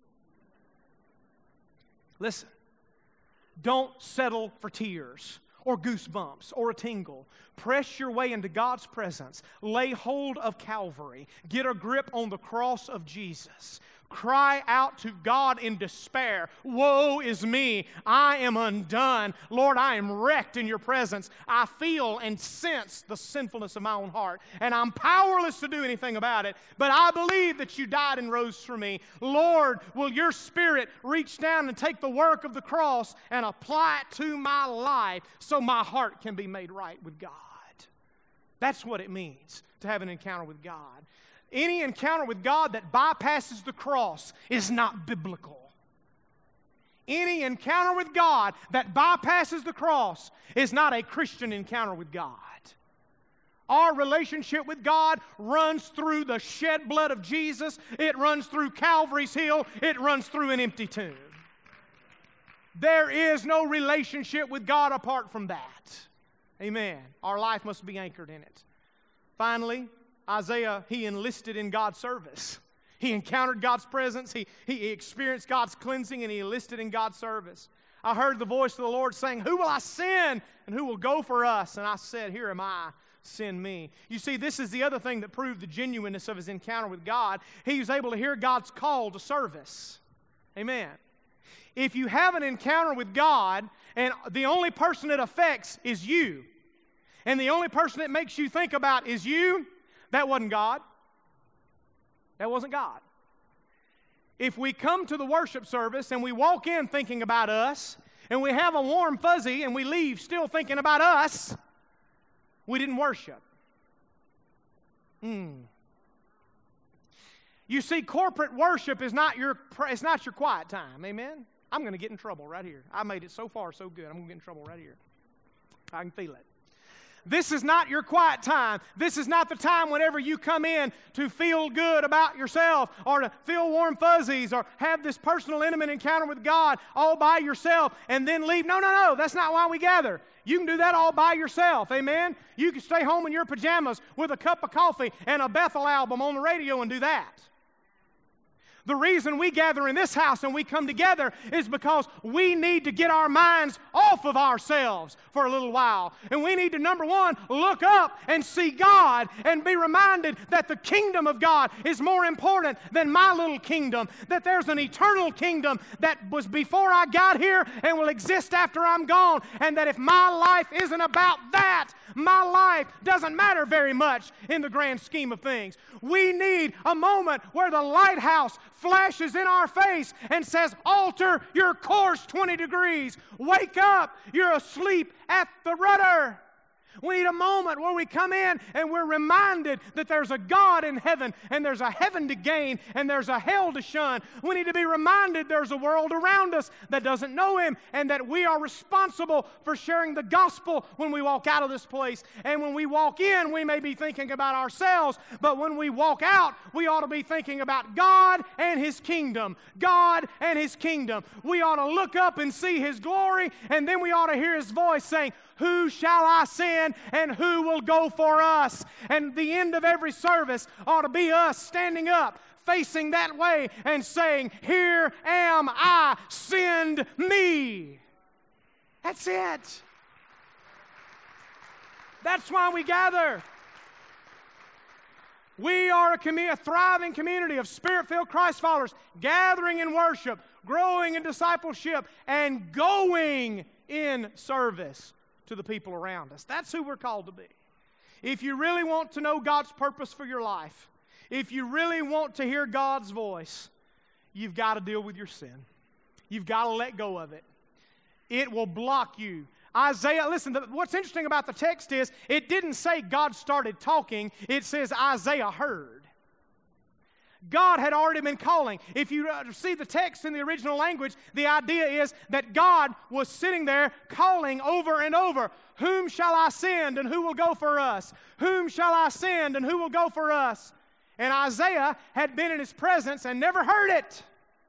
Listen, don't settle for tears or goosebumps or a tingle. Press your way into God's presence. Lay hold of Calvary. Get a grip on the cross of Jesus. Cry out to God in despair. Woe is me. I am undone. Lord, I am wrecked in your presence. I feel and sense the sinfulness of my own heart, and I'm powerless to do anything about it. But I believe that you died and rose for me. Lord, will your Spirit reach down and take the work of the cross and apply it to my life so my heart can be made right with God? That's what it means to have an encounter with God. Any encounter with God that bypasses the cross is not biblical. Any encounter with God that bypasses the cross is not a Christian encounter with God. Our relationship with God runs through the shed blood of Jesus. It runs through Calvary's hill. It runs through an empty tomb. There is no relationship with God apart from that. Amen. Our life must be anchored in it. Finally, Isaiah, he enlisted in God's service. He encountered God's presence. He experienced God's cleansing, and he enlisted in God's service. I heard the voice of the Lord saying, "Who will I send, and who will go for us?" And I said, "Here am I. send me. You see, this is the other thing that proved the genuineness of his encounter with God. He was able to hear God's call to service. Amen. If you have an encounter with God and the only person it affects is you, and the only person it makes you think about is you, that wasn't God. That wasn't God. If we come to the worship service and we walk in thinking about us, and we have a warm fuzzy and we leave still thinking about us, we didn't worship. You see, corporate worship is not your quiet time. Amen? I'm going to get in trouble right here. I made it so far so good. I'm going to get in trouble right here. I can feel it. This is not your quiet time. This is not the time whenever you come in to feel good about yourself or to feel warm fuzzies or have this personal, intimate encounter with God all by yourself and then leave. No. That's not why we gather. You can do that all by yourself. Amen? You can stay home in your pajamas with a cup of coffee and a Bethel album on the radio and do that. The reason we gather in this house and we come together is because we need to get our minds off of ourselves for a little while. And we need to, number one, look up and see God and be reminded that the kingdom of God is more important than my little kingdom, that there's an eternal kingdom that was before I got here and will exist after I'm gone, and that if my life isn't about that, my life doesn't matter very much in the grand scheme of things. We need a moment where the lighthouse flashes in our face and says, alter your course 20 degrees. Wake up, you're asleep at the rudder. We need a moment where we come in and we're reminded that there's a God in heaven and there's a heaven to gain and there's a hell to shun. We need to be reminded there's a world around us that doesn't know Him and that we are responsible for sharing the gospel when we walk out of this place. And when we walk in, we may be thinking about ourselves, but when we walk out, we ought to be thinking about God and His kingdom. God and His kingdom. We ought to look up and see His glory, and then we ought to hear His voice saying, who shall I send and who will go for us? And the end of every service ought to be us standing up, facing that way and saying, here am I, send me. That's it. That's why we gather. We are a thriving community of Spirit-filled Christ followers, gathering in worship, growing in discipleship, and going in service to the people around us. That's who we're called to be. If you really want to know God's purpose for your life, if you really want to hear God's voice, you've got to deal with your sin. You've got to let go of it. It will block you. Isaiah, listen, what's interesting about the text is it didn't say God started talking. It says Isaiah heard. God had already been calling. If you see the text in the original language, the idea is that God was sitting there calling over and over, whom shall I send and who will go for us? Whom shall I send and who will go for us? And Isaiah had been in His presence and never heard it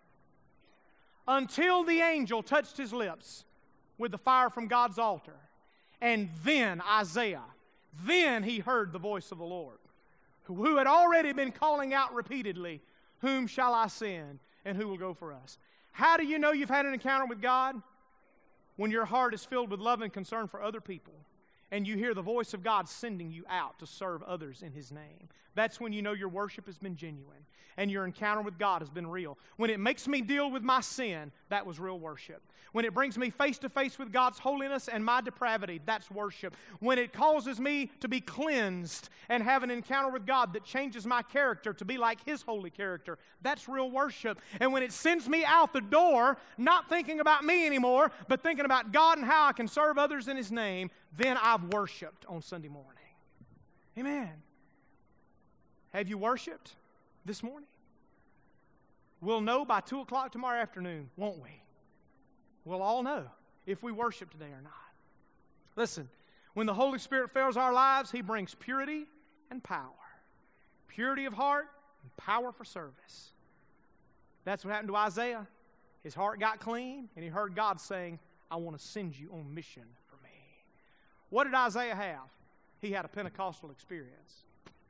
until the angel touched his lips with the fire from God's altar. And then Isaiah, then he heard the voice of the Lord, who had already been calling out repeatedly, whom shall I send and who will go for us? How do you know you've had an encounter with God? When your heart is filled with love and concern for other people and you hear the voice of God sending you out to serve others in His name. That's when you know your worship has been genuine and your encounter with God has been real. When it makes me deal with my sin, that was real worship. When it brings me face to face with God's holiness and my depravity, that's worship. When it causes me to be cleansed and have an encounter with God that changes my character to be like His holy character, that's real worship. And when it sends me out the door, not thinking about me anymore, but thinking about God and how I can serve others in His name, then I've worshiped on Sunday morning. Amen. Have you worshiped this morning? We'll know by 2 o'clock tomorrow afternoon, won't we? We'll all know if we worship today or not. Listen, when the Holy Spirit fills our lives, He brings purity and power. Purity of heart and power for service. That's what happened to Isaiah. His heart got clean, and he heard God saying, I want to send you on mission for me. What did Isaiah have? He had a Pentecostal experience.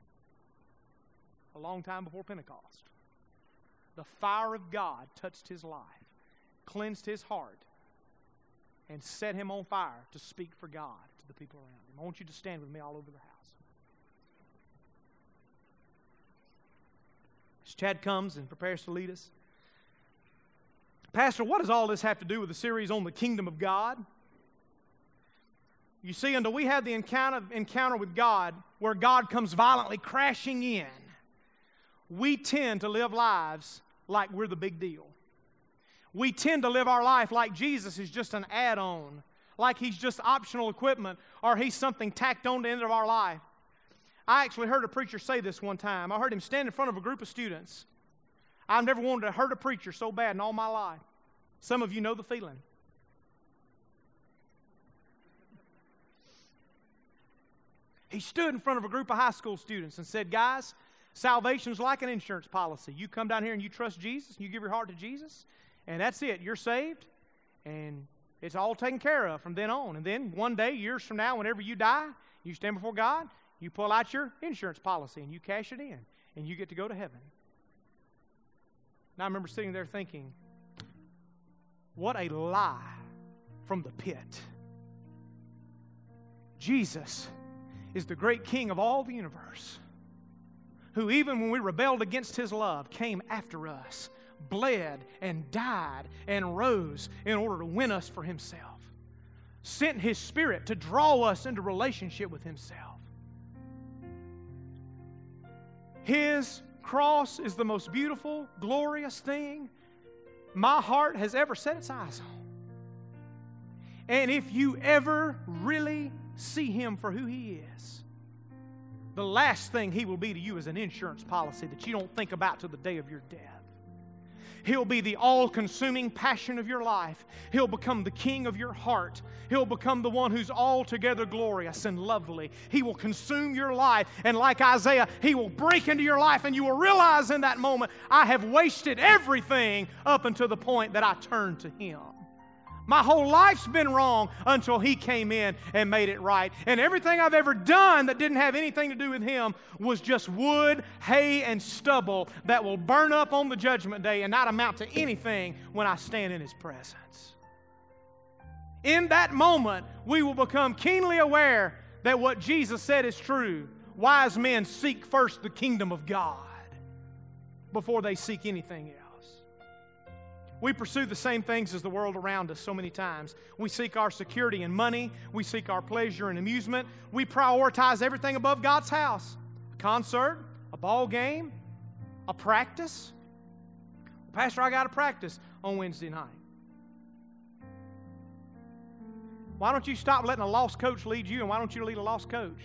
A long time before Pentecost. The fire of God touched his life, cleansed his heart, and set him on fire to speak for God to the people around him. I want you to stand with me all over the house. as Chad comes and prepares to lead us. Pastor, what does all this have to do with the series on the kingdom of God? You see, until we have the encounter with God, where God comes violently crashing in, we tend to live lives like we're the big deal. We tend to live our life like Jesus is just an add-on, like He's just optional equipment, or He's something tacked on to the end of our life. I actually heard a preacher say this one time. I heard him stand in front of a group of students. I've never wanted to hurt a preacher so bad in all my life. Some of you know the feeling. He stood in front of a group of high school students and said, guys, salvation's like an insurance policy. You come down here and you trust Jesus, and you give your heart to Jesus, and that's it. You're saved, and it's all taken care of from then on. And then one day, years from now, whenever you die, you stand before God, you pull out your insurance policy, and you cash it in, and you get to go to heaven. And I remember sitting there thinking, what a lie from the pit. Jesus is the great King of all the universe, who even when we rebelled against His love, came after us, bled and died and rose in order to win us for Himself, sent His Spirit to draw us into relationship with Himself. His cross is the most beautiful, glorious thing my heart has ever set its eyes on. And if you ever really see Him for who He is, the last thing He will be to you is an insurance policy that you don't think about till the day of your death. He'll be the all-consuming passion of your life. He'll become the king of your heart. He'll become the one who's altogether glorious and lovely. He will consume your life, and like Isaiah, He will break into your life, and you will realize in that moment, I have wasted everything up until the point that I turned to Him. My whole life's been wrong until He came in and made it right. And everything I've ever done that didn't have anything to do with Him was just wood, hay, and stubble that will burn up on the judgment day and not amount to anything when I stand in His presence. In that moment, we will become keenly aware that what Jesus said is true. Wise men seek first the kingdom of God before they seek anything else. We pursue the same things as the world around us so many times. We seek our security and money. We seek our pleasure and amusement. We prioritize everything above God's house. A concert, a ball game, a practice. Pastor, I got to practice on Wednesday night. Why don't you stop letting a lost coach lead you, and why don't you lead a lost coach?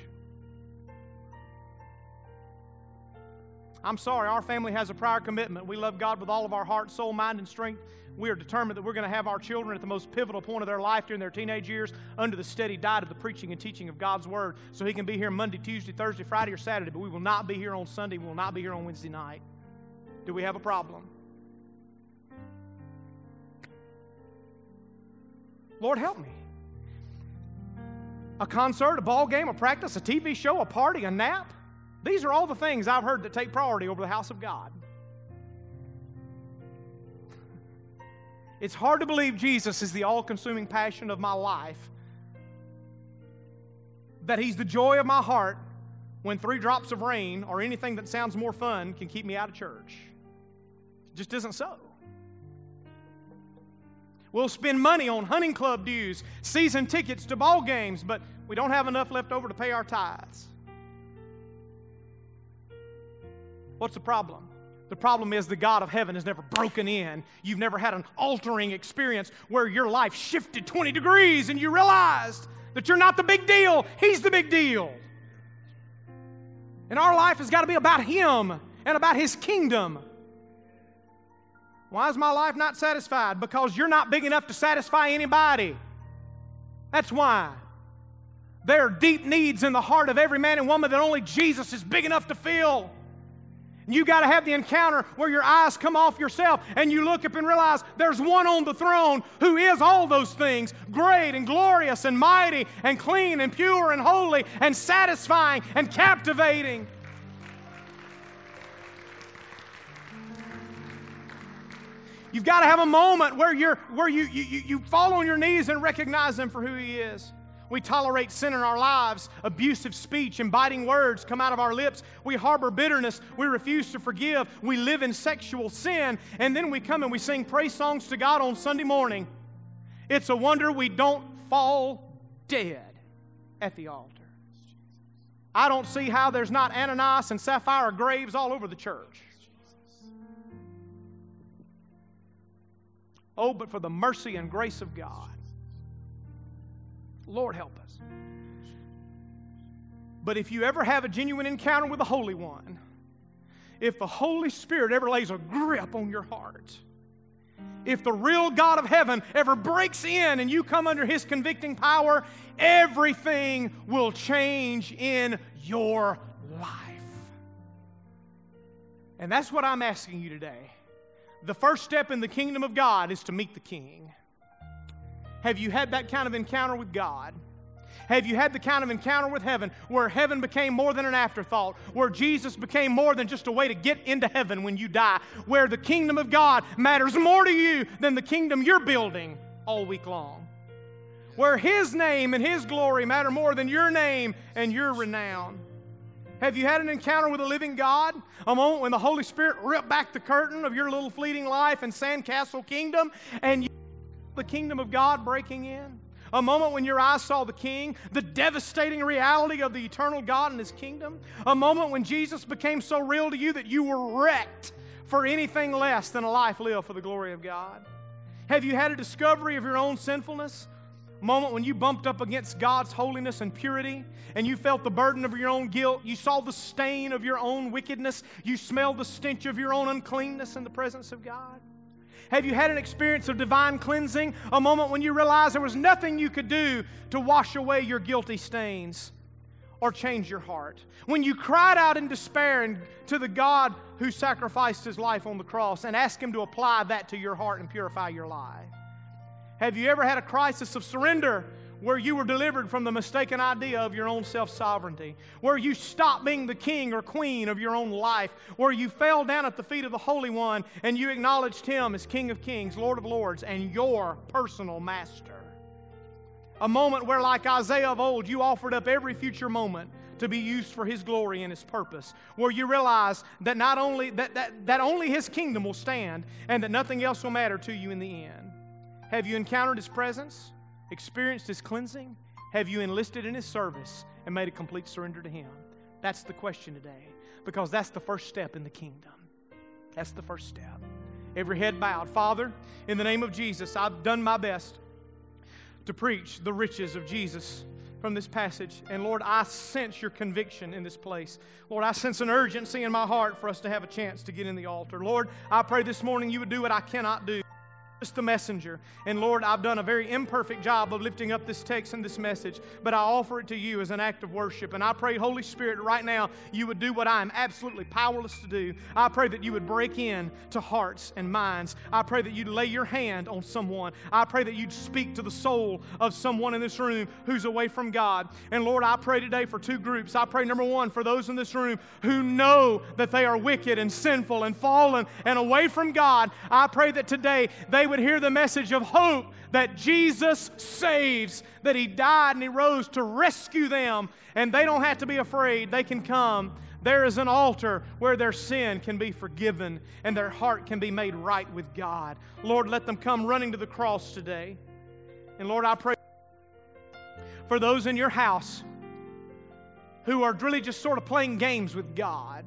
I'm sorry, our family has a prior commitment. We love God with all of our heart, soul, mind, and strength. We are determined that we're going to have our children at the most pivotal point of their life during their teenage years under the steady diet of the preaching and teaching of God's Word, so He can be here Monday, Tuesday, Thursday, Friday, or Saturday, but we will not be here on Sunday. We will not be here on Wednesday night. Do we have a problem? Lord, help me. A concert, a ball game, a practice, a TV show, a party, a nap. These are all the things I've heard that take priority over the house of God. It's hard to believe Jesus is the all-consuming passion of my life, that He's the joy of my heart when 3 drops of rain or anything that sounds more fun can keep me out of church. It just isn't so. We'll spend money on hunting club dues, season tickets to ball games, but we don't have enough left over to pay our tithes. What's the problem? The problem is the God of heaven has never broken in. You've never had an altering experience where your life shifted 20 degrees and you realized that you're not the big deal. He's the big deal. And our life has got to be about Him and about His kingdom. Why is my life not satisfied? Because you're not big enough to satisfy anybody. That's why. There are deep needs in the heart of every man and woman that only Jesus is big enough to fill. You got to have the encounter where your eyes come off yourself and you look up and realize there's one on the throne who is all those things, great and glorious and mighty and clean and pure and holy and satisfying and captivating. You've got to have a moment where you fall on your knees and recognize Him for who He is. We tolerate sin in our lives. Abusive speech and biting words come out of our lips. We harbor bitterness. We refuse to forgive. We live in sexual sin. And then we come and we sing praise songs to God on Sunday morning. It's a wonder we don't fall dead at the altar. I don't see how there's not Ananias and Sapphira graves all over the church. Oh, but for the mercy and grace of God. Lord, help us. But if you ever have a genuine encounter with the Holy One, if the Holy Spirit ever lays a grip on your heart, if the real God of heaven ever breaks in and you come under His convicting power, everything will change in your life. And that's what I'm asking you today. The first step in the kingdom of God is to meet the King. Have you had that kind of encounter with God? Have you had the kind of encounter with heaven where heaven became more than an afterthought, where Jesus became more than just a way to get into heaven when you die, where the kingdom of God matters more to you than the kingdom you're building all week long, where His name and His glory matter more than your name and your renown? Have you had an encounter with a living God? A moment when the Holy Spirit ripped back the curtain of your little fleeting life and sandcastle kingdom and you the kingdom of God breaking in? A moment when your eyes saw the King, the devastating reality of the eternal God and His kingdom? A moment when Jesus became so real to you that you were wrecked for anything less than a life lived for the glory of God? Have you had a discovery of your own sinfulness? A moment when you bumped up against God's holiness and purity and you felt the burden of your own guilt. You saw the stain of your own wickedness. You smelled the stench of your own uncleanness in the presence of God. Have you had an experience of divine cleansing? A moment when you realized there was nothing you could do to wash away your guilty stains or change your heart? When you cried out in despair to the God who sacrificed His life on the cross and asked Him to apply that to your heart and purify your life? Have you ever had a crisis of surrender where you were delivered from the mistaken idea of your own self-sovereignty, where you stopped being the king or queen of your own life, where you fell down at the feet of the Holy One and you acknowledged Him as King of Kings, Lord of Lords, and your personal master? A moment where, like Isaiah of old, you offered up every future moment to be used for His glory and His purpose, where you realize that not only that only His kingdom will stand and that nothing else will matter to you in the end. Have you encountered His presence? Experienced His cleansing? Have you enlisted in His service and made a complete surrender to Him? That's the question today, because that's the first step in the kingdom. That's the first step. Every head bowed. Father, in the name of Jesus, I've done my best to preach the riches of Jesus from this passage. And Lord, I sense Your conviction in this place. Lord, I sense an urgency in my heart for us to have a chance to get in the altar. Lord, I pray this morning You would do what I cannot do. The messenger. And Lord, I've done a very imperfect job of lifting up this text and this message, but I offer it to You as an act of worship. And I pray, Holy Spirit, right now You would do what I am absolutely powerless to do. I pray that You would break in to hearts and minds. I pray that You'd lay Your hand on someone. I pray that You'd speak to the soul of someone in this room who's away from God. And Lord, I pray today for two groups. I pray, number one, for those in this room who know that they are wicked and sinful and fallen and away from God. I pray that today they would hear the message of hope that Jesus saves, that He died and He rose to rescue them, and they don't have to be afraid. They can come. There is an altar where their sin can be forgiven and their heart can be made right with God. Lord, let them come running to the cross today. And Lord, I pray for those in Your house who are really just sort of playing games with God.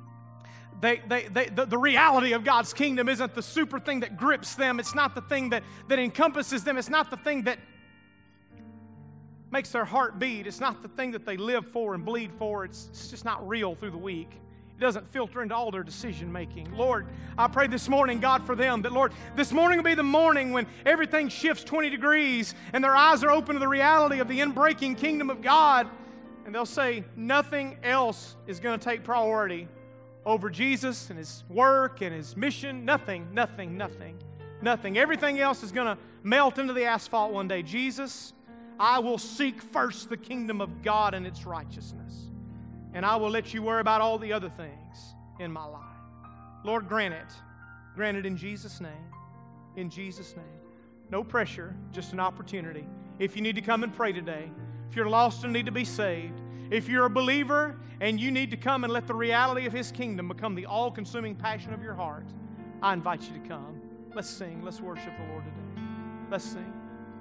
The reality of God's kingdom isn't the super thing that grips them. It's not the thing that encompasses them. It's not the thing that makes their heart beat. It's not the thing that they live for and bleed for. It's just not real through the week. It doesn't filter into all their decision making. Lord, I pray this morning, God, for them, that, Lord, this morning will be the morning when everything shifts 20 degrees and their eyes are open to the reality of the inbreaking kingdom of God. And they'll say, nothing else is going to take priority over Jesus and His work and His mission. Nothing. Everything else is going to melt into the asphalt one day. Jesus, I will seek first the kingdom of God and its righteousness, and I will let You worry about all the other things in my life. Lord, grant it. Grant it in Jesus' name. In Jesus' name. No pressure, just an opportunity. If you need to come and pray today, if you're lost and need to be saved, if you're a believer and you need to come and let the reality of His kingdom become the all-consuming passion of your heart, I invite you to come. Let's sing. Let's worship the Lord today. Let's sing.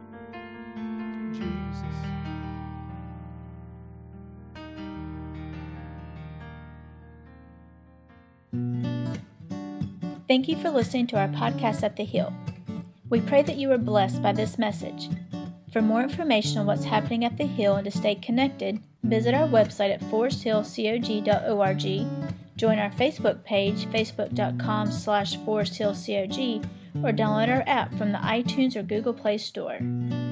Jesus. Thank you for listening to our podcast at The Hill. We pray that you were blessed by this message. For more information on what's happening at The Hill and to stay connected, visit our website at foresthillcog.org, join our Facebook page, facebook.com/foresthillcog, or download our app from the iTunes or Google Play Store.